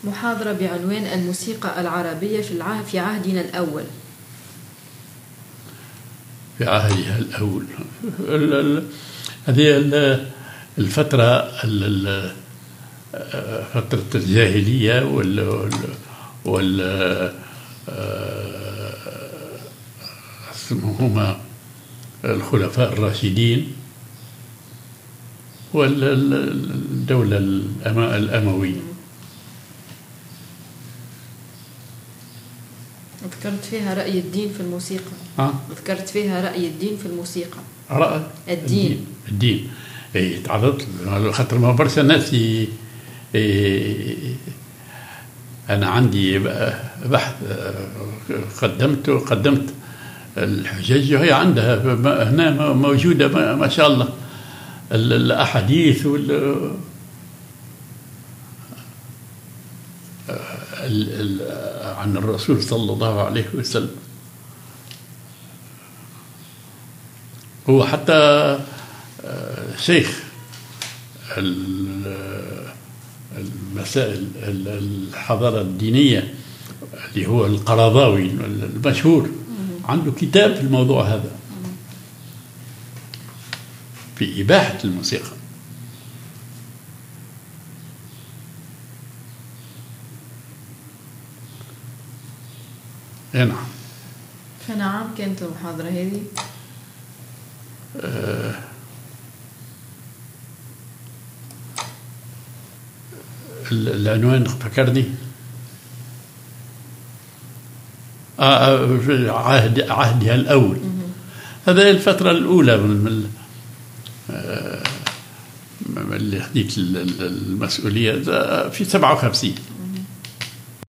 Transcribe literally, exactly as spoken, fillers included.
محاضرة بعنوان الموسيقى العربية في العهد في عهدنا الأول. في عهدها الأول هذه الفترة فترة الجاهلية وال وال اسمهما الخلفاء الراشدين والدولة الأموية. ذكرت فيها رأي الدين في الموسيقى. أه؟ ذكرت فيها رأي الدين في الموسيقى. رأي الدين الدين اي تعرضت خاطر ما برشا ناس أنا عندي بحث قدمته قدمت الحجج وهي عندها هنا موجودة ما شاء الله الأحاديث وال عن الرسول صلى الله عليه وسلم. هو حتى شيخ المسائل الحضارة الدينية اللي هو القرضاوي المشهور عنده كتاب في الموضوع هذا في إباحة الموسيقى. نعم. فنعم كانت المحاضرة هذه آه العنوان فكرني آه عهد عهدها الأول. هذا الفترة الأولى من اللي خديت المسؤولية في سبعة وخمسين.